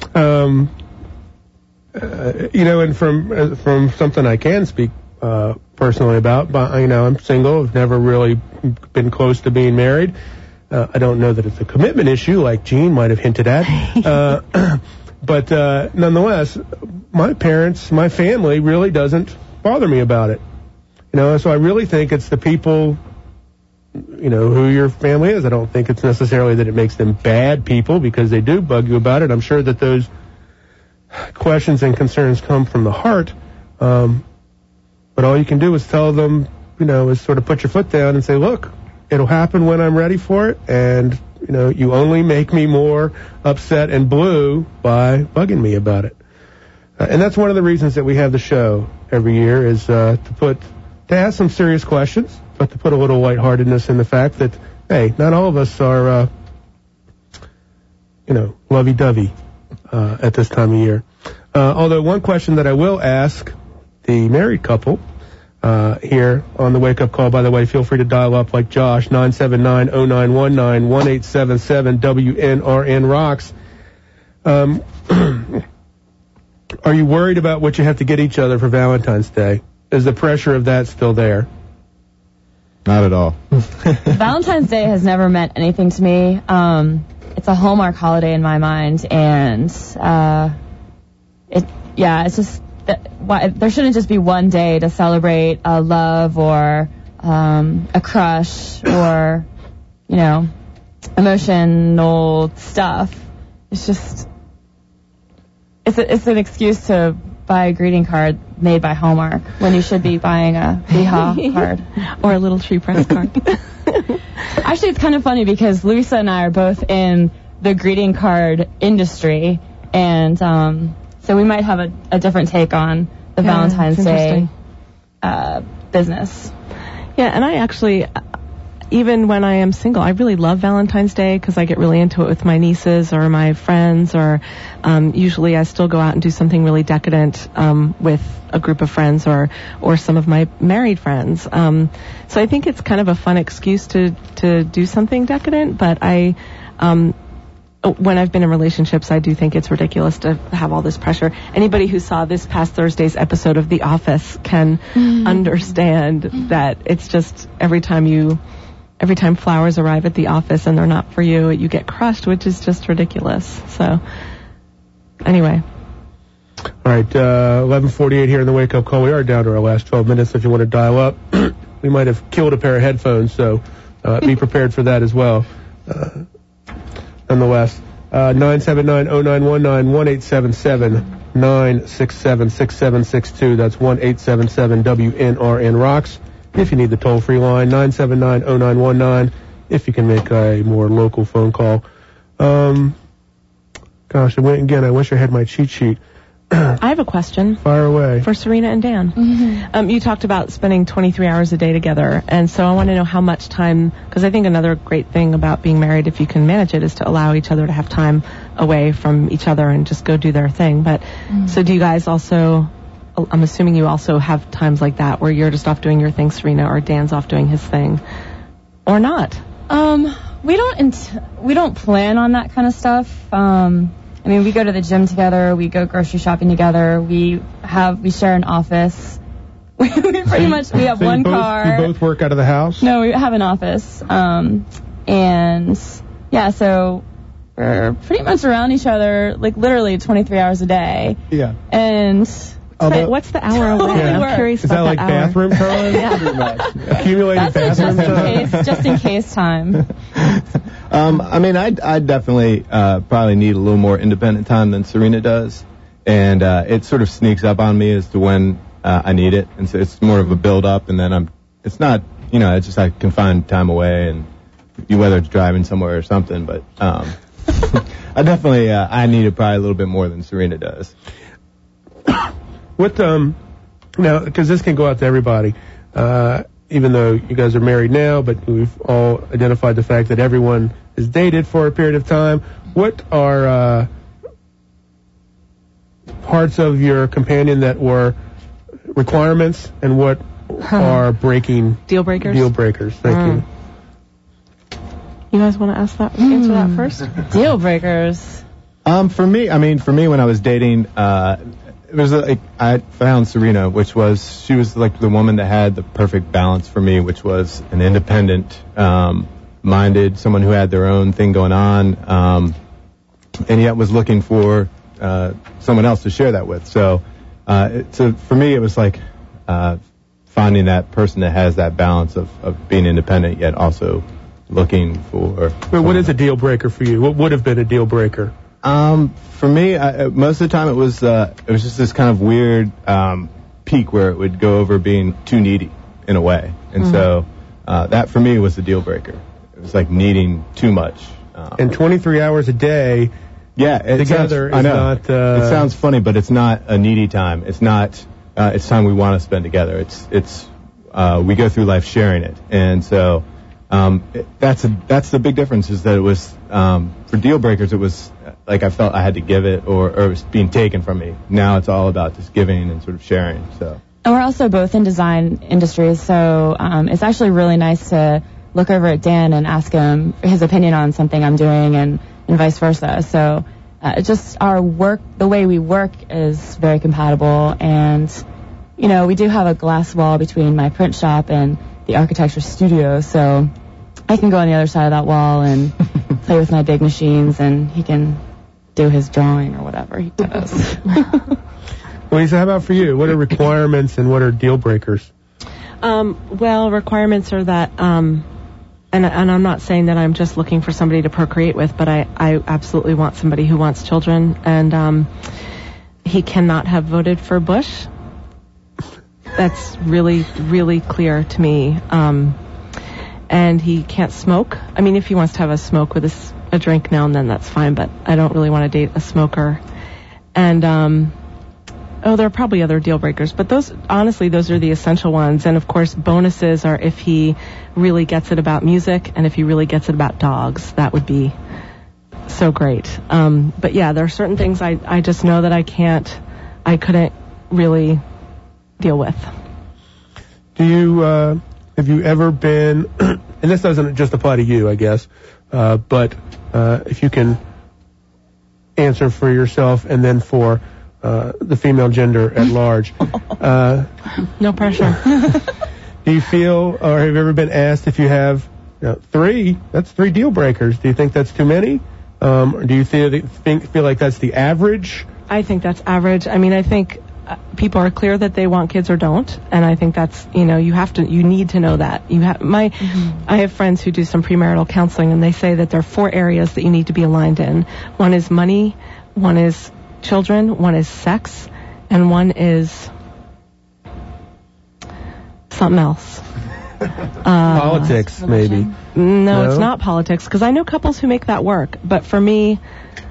and from something I can speak personally about. But I'm single. I've never really been close to being married. I don't know that it's a commitment issue like Gene might have hinted at. But nonetheless, my parents, my family really doesn't bother me about it. So I really think it's the people, who your family is. I don't think it's necessarily that it makes them bad people because they do bug you about it. I'm sure that those questions and concerns come from the heart. But all you can do is tell them, is sort of put your foot down and say, look, it'll happen when I'm ready for it. And, you only make me more upset and blue by bugging me about it. And that's one of the reasons that we have the show every year is to ask some serious questions, but to put a little lightheartedness in the fact that, hey, not all of us are, lovey-dovey at this time of year. Although one question that I will ask the married couple here on the Wake Up Call, by the way, feel free to dial up like Josh, 979-0919, 1-877-WNRN-ROCKS. Are you worried about what you have to get each other for Valentine's Day? Is the pressure of that still there? Not at all. Valentine's Day has never meant anything to me. It's a Hallmark holiday in my mind, and it's just there shouldn't just be one day to celebrate a love or a crush or emotional stuff. It's just it's an excuse to buy a greeting card made by Hallmark when you should be buying a Beha card or a little tree press card. Actually, it's kind of funny because Louisa and I are both in the greeting card industry, and so we might have a different take on the Valentine's Day business. Yeah, and I actually, even when I am single, I really love Valentine's Day because I get really into it with my nieces or my friends, or usually I still go out and do something really decadent with a group of friends or some of my married friends. So I think it's kind of a fun excuse to do something decadent, but when I've been in relationships, I do think it's ridiculous to have all this pressure. Anybody who saw this past Thursday's episode of The Office can understand that it's just every time flowers arrive at the office and they're not for you, you get crushed, which is just ridiculous. So, anyway. All right, 11:48 here in the Wake Up Call. We are down to our last 12 minutes. If you want to dial up, we might have killed a pair of headphones, so be prepared for that as well. Nonetheless, 979-0919, 1-877-967-6762. That's 1-877-WNRN-ROCKS. If you need the toll-free line, 979-0919, if you can make a more local phone call. Gosh, I went again. I wish I had my cheat sheet. I have a question. Fire away. For Serena and Dan. Mm-hmm. You talked about spending 23 hours a day together, and so I want to know how much time, because I think another great thing about being married, if you can manage it, is to allow each other to have time away from each other and just go do their thing. But so do you guys also, I'm assuming you also have times like that where you're just off doing your thing, Serena, or Dan's off doing his thing, or not? We don't plan on that kind of stuff. We go to the gym together. We go grocery shopping together. We share an office. We have one car. You both work out of the house? No, we have an office. So we're pretty much around each other, like literally 23 hours a day. Yeah. And what's the hour away? Yeah. I'm curious Is about that like bathroom time? Yeah. Pretty much. Yeah. Accumulated bathroom time? Just in case time. I definitely probably need a little more independent time than Serena does, and it sort of sneaks up on me as to when I need it, and so it's more of a build-up, and then it's not, it's just I can find time away, and whether it's driving somewhere or something, but I definitely I need it probably a little bit more than Serena does. What now, because this can go out to everybody, even though you guys are married now, but we've all identified the fact that everyone is dated for a period of time. What are parts of your companion that were requirements, and what are deal breakers? Deal breakers. Thank you. You guys want to answer that first? Deal breakers. For me, when I was dating, it was like I found Serena, she was like the woman that had the perfect balance for me, which was an independent, minded, someone who had their own thing going on, and yet was looking for someone else to share that with. So for me, it was like finding that person that has that balance of being independent yet also looking for. But what is a deal breaker for you? What would have been a deal breaker? For me, most of the time it was just this kind of weird peak where it would go over being too needy in a way, and so that for me was the deal breaker. It was like needing too much. And 23 hours a day. Yeah, together is not. It sounds funny, but it's not a needy time. It's not. It's time we want to spend together. It's we go through life sharing it, and so that's the big difference. Is that it was for deal breakers. It was like I felt I had to give it, or it was being taken from me. Now it's all about just giving and sort of sharing. So. And we're also both in design industries, so it's actually really nice to look over at Dan and ask him his opinion on something I'm doing, and vice versa. So just our work, the way we work is very compatible, and we do have a glass wall between my print shop and the architecture studio, so I can go on the other side of that wall and play with my big machines, and he can do his drawing or whatever he does. Lisa, how about for you? What are requirements and what are deal breakers? Well, requirements are that, and I'm not saying that I'm just looking for somebody to procreate with, but I absolutely want somebody who wants children, and he cannot have voted for Bush. That's really, really clear to me. And he can't smoke. I mean, if he wants to have a smoke with a drink now and then, that's fine, but I don't really want to date a smoker. And, there are probably other deal breakers, but those are the essential ones. And of course, bonuses are if he really gets it about music and if he really gets it about dogs. That would be so great. But yeah, there are certain things I just know that I couldn't really deal with. Have you ever been, and this doesn't just apply to you, I guess, but if you can answer for yourself and then for the female gender at large. No pressure. Do you feel, or have you ever been asked if you have three? That's 3 deal breakers. Do you think that's too many? Or do you feel like that's the average? I think that's average. I mean, I think people are clear that they want kids or don't, and I think that's you need to know that. I have friends who do some premarital counseling, and they say that there are 4 areas that you need to be aligned in. One is money, one is children, one is sex, and one is something else. Politics, maybe. No, it's not politics, because I know couples who make that work, but for me,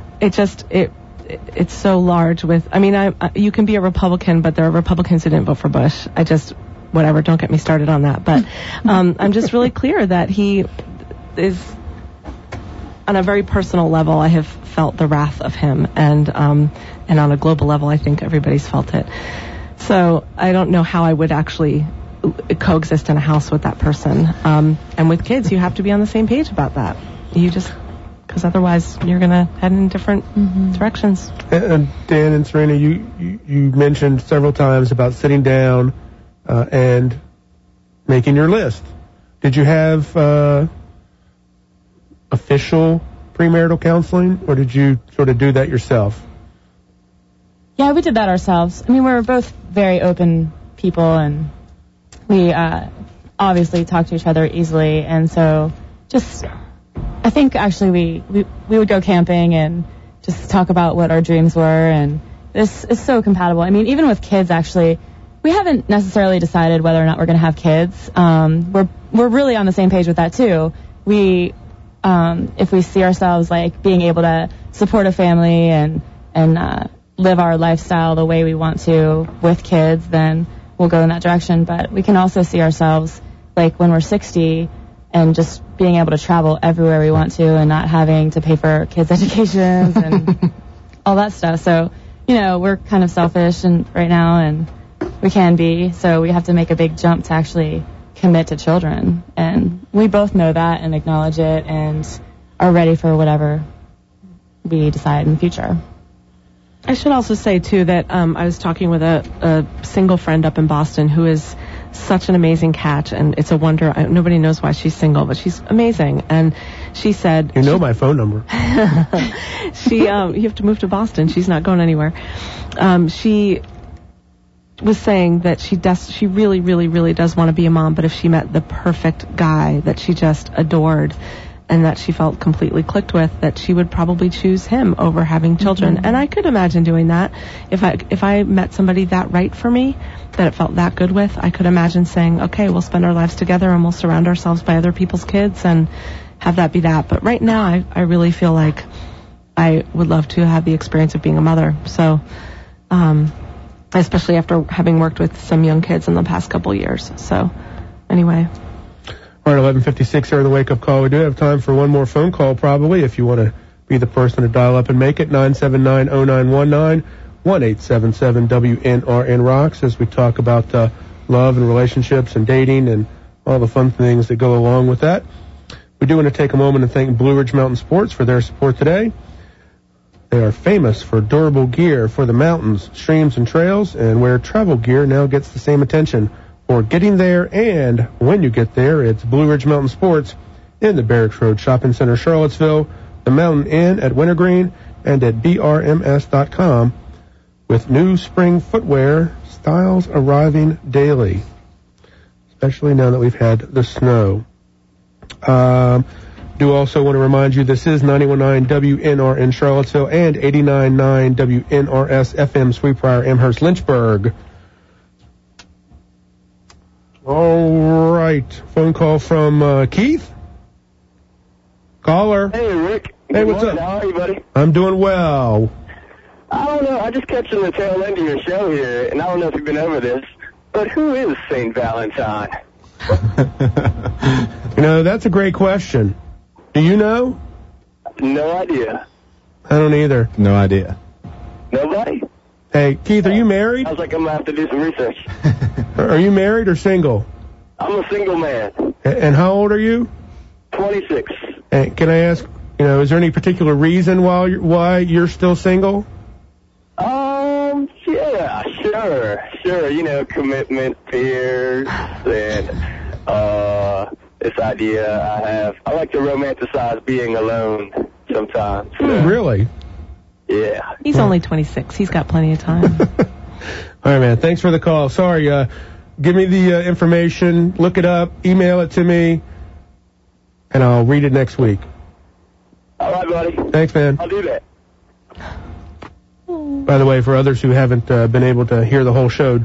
it's so large you can be a Republican, but there are Republicans who didn't vote for Bush. Whatever, don't get me started on that. But I'm just really clear that he is, on a very personal level, I have felt the wrath of him, and on a global level, I think everybody's felt it. So I don't know how I would actually coexist in a house with that person. And with kids, you have to be on the same page about that. Because otherwise you're going to head in different directions. And Dan and Serena, you mentioned several times about sitting down and making your list. Did you have official premarital counseling, or did you sort of do that yourself? Yeah, we did that ourselves. I mean, we were both very open people, and we obviously talk to each other easily, and so I think actually we would go camping and just talk about what our dreams were, and this is so compatible. I mean, even with kids, actually, we haven't necessarily decided whether or not we're going to have kids. We're really on the same page with that too. If we see ourselves like being able to support a family and live our lifestyle the way we want to with kids, then we'll go in that direction. But we can also see ourselves like when we're 60 and just being able to travel everywhere we want to and not having to pay for kids' educations and all that stuff. So, we're kind of selfish right now, and we can be. So we have to make a big jump to actually commit to children. And we both know that and acknowledge it and are ready for whatever we decide in the future. I should also say, too, that I was talking with a single friend up in Boston who is such an amazing catch, and it's a wonder. Nobody knows why she's single, but she's amazing. And she said... You know my phone number. You have to move to Boston. She's not going anywhere. She was saying that she really, really, really does want to be a mom, but if she met the perfect guy that she just adored and that she felt completely clicked with, that she would probably choose him over having children. Mm-hmm. And I could imagine doing that. If I met somebody that right for me, that it felt that good with, I could imagine saying, okay, we'll spend our lives together and we'll surround ourselves by other people's kids and have that be that. But right now, I really feel like I would love to have the experience of being a mother. So, especially after having worked with some young kids in the past couple years. So, anyway. All right, 11:56 here on the Wake Up Call. We do have time for one more phone call, probably, if you want to be the person to dial up and make it. 979-0919, 1-877-WNRN Rocks, as we talk about love and relationships and dating and all the fun things that go along with that. We do want to take a moment and thank Blue Ridge Mountain Sports for their support today. They are famous for durable gear for the mountains, streams, and trails, and where travel gear now gets the same attention for getting there, and when you get there, it's Blue Ridge Mountain Sports in the Barracks Road Shopping Center, Charlottesville, the Mountain Inn at Wintergreen, and at brms.com, with new spring footwear styles arriving daily, especially now that we've had the snow. Do also want to remind you this is 91.9 WNR in Charlottesville and 89.9 WNRS FM Sweetbriar, Amherst, Lynchburg. All right. Phone call from Keith. Caller. Hey, Rick. Hey, what's up? How are you, buddy? I'm doing well. I don't know. I'm just catching the tail end of your show here, and I don't know if you've been over this, but who is St. Valentine? You know, that's a great question. Do you know? No idea. I don't either. No idea. Nobody? Hey, Keith, are you married? I was like, I'm going to have to do some research. Are you married or single? I'm a single man. And how old are you? 26. And can I ask, is there any particular reason why you're still single? Yeah, sure. Commitment, fears, and, this idea I have. I like to romanticize being alone sometimes. So. Really? Yeah. He's only 26. He's got plenty of time. All right, man. Thanks for the call. Sorry. Give me the information. Look it up. Email it to me, and I'll read it next week. All right, buddy. Thanks, man. I'll do that. By the way, for others who haven't been able to hear the whole show,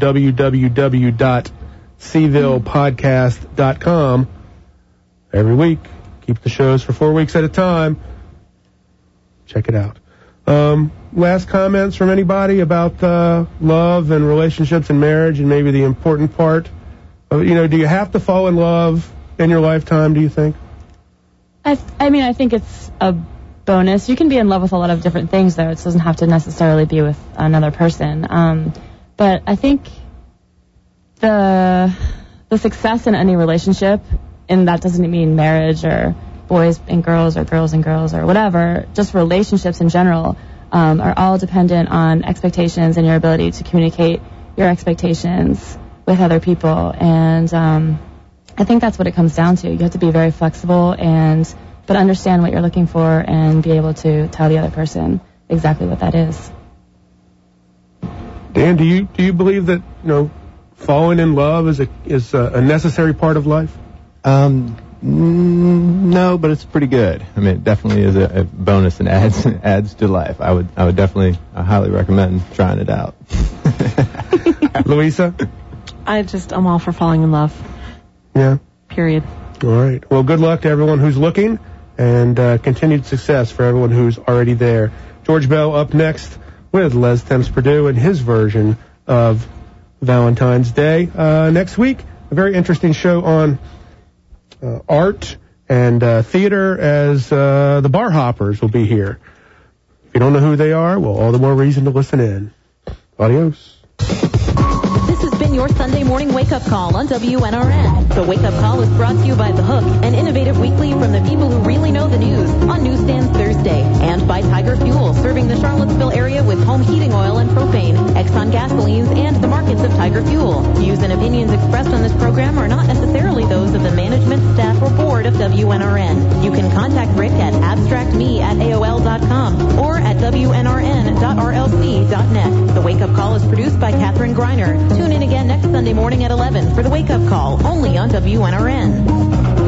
www.cvillepodcast.com. Every week. Keep the shows for 4 weeks at a time. Check it out. Last comments from anybody about love and relationships and marriage and maybe the important part of, do you have to fall in love in your lifetime, do you think? I think it's a bonus. You can be in love with a lot of different things, though. It doesn't have to necessarily be with another person. But I think the success in any relationship, and that doesn't mean marriage or boys and girls or girls and girls or whatever, just relationships in general, are all dependent on expectations and your ability to communicate your expectations with other people. And I think that's what it comes down to. You have to be very flexible but understand what you're looking for and be able to tell the other person exactly what that is. Dan, do you believe that falling in love is a necessary part of life? No, but it's pretty good. I mean, it definitely is a bonus and adds to life. I would definitely highly recommend trying it out. Louisa? I'm all for falling in love. Yeah. Period. All right. Well, good luck to everyone who's looking, and continued success for everyone who's already there. George Bell up next with Les Thames Purdue and his version of Valentine's Day. Next week, a very interesting show on art and theater, as the Bar Hoppers will be here. If you don't know who they are, well, all the more reason to listen in. Adios. This has been your Sunday morning wake-up call on WNRN. The wake-up call is brought to you by The Hook, an innovative weekly from the people who really know the news, on Newsstands Thursday, and by Tiger Fuel, serving the Charlottesville area with home heating oil Tiger Fuel. Views and opinions expressed on this program are not necessarily those of the management, staff, or board of WNRN. You can contact Rick at abstractme@aol.com or at wnrn.rlc.net. The Wake Up Call is produced by Katherine Griner. Tune in again next Sunday morning at 11 for The Wake Up Call, only on WNRN.